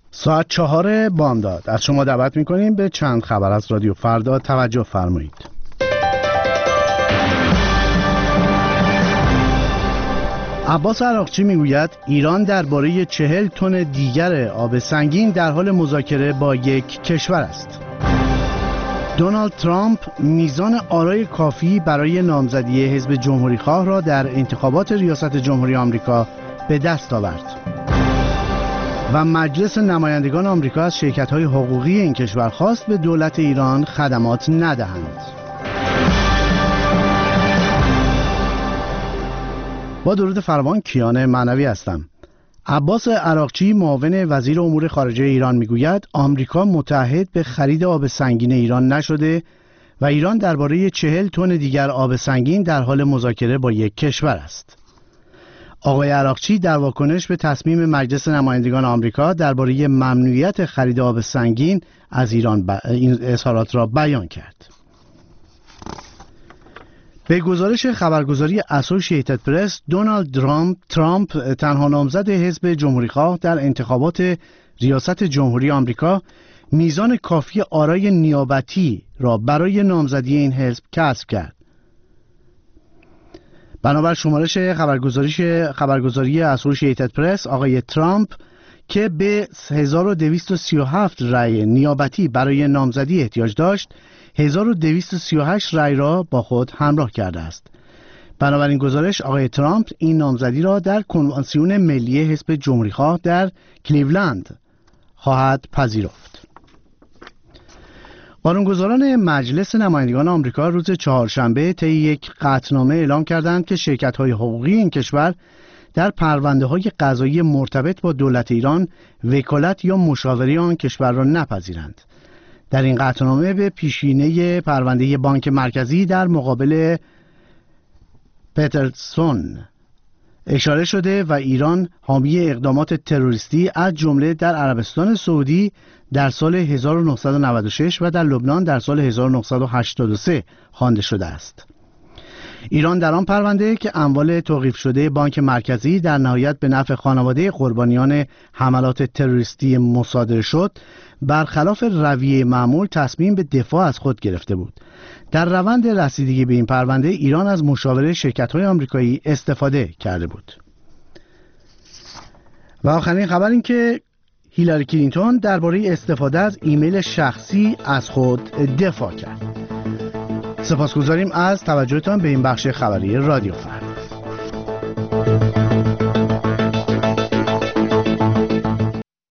ساعت 4 بامداد از شما دعوت میکنیم به چند خبر از رادیو فردا توجه فرمایید. عباس عراقچی میگوید ایران درباره 40 تن دیگر آب سنگین در حال مذاکره با یک کشور است. دونالد ترامپ میزان آرای کافی برای نامزدی حزب جمهوری‌خواه را در انتخابات ریاست جمهوری آمریکا به دست آورد. و مجلس نمایندگان آمریکا از شرکت‌های حقوقی این کشور خواست به دولت ایران خدمات ندهند. با درود فراوان، کیان معنوی هستم. عباس عراقچی معاون وزیر امور خارجه ایران میگوید آمریکا متعهد به خرید آب سنگین ایران نشده و ایران درباره 40 تن دیگر آب سنگین در حال مذاکره با یک کشور است. آقای عراقچی در واکنش به تصمیم مجلس نمایندگان آمریکا درباره ممنوعیت خرید آب سنگین از ایران این اظهارات را بیان کرد. به گزارش خبرگزاری اسوسییتد پرس، دونالد ترامپ تنها نامزد حزب جمهوری‌خواه در انتخابات ریاست جمهوری آمریکا میزان کافی آرای نیابتی را برای نامزدی این حزب کسب کرد. بنابر شمارش خبرگزاری اسوسییتد پرس، آقای ترامپ که به 1237 رأی نیابتی برای نامزدی احتیاج داشت، 1238 رأی را با خود همراه کرده است. بنابراین گزارش، آقای ترامپ این نامزدی را در کنوانسیون ملی حزب جمهوری‌خواه در کلیولند خواهد پذیرفت. قانونگذاران مجلس نمایندگان آمریکا روز چهارشنبه طی یک قطعنامه اعلام کردند که شرکت‌های حقوقی این کشور در پرونده‌های قضایی مرتبط با دولت ایران وکالت یا مشاوره آن کشور را نپذیرند. در این قطعنامه به پیشینه پرونده بانک مرکزی در مقابل پترسون اشاره شده و ایران حامی اقدامات تروریستی از جمله در عربستان سعودی در سال 1996 و در لبنان در سال 1983 خوانده شده است. ایران در آن پرونده که اموال توقیف شده بانک مرکزی در نهایت به نفع خانواده قربانیان حملات تروریستی مصادره شد، برخلاف رویه معمول تصمیم به دفاع از خود گرفته بود. در روند رسیدگی به این پرونده ایران از مشاوره شرکت‌های آمریکایی استفاده کرده بود. و آخرین خبر این که هیلاری کلینتون درباره استفاده از ایمیل شخصی از خود دفاع کرد. سپاسگزاریم از توجهتان به این بخش خبری رادیو فردا.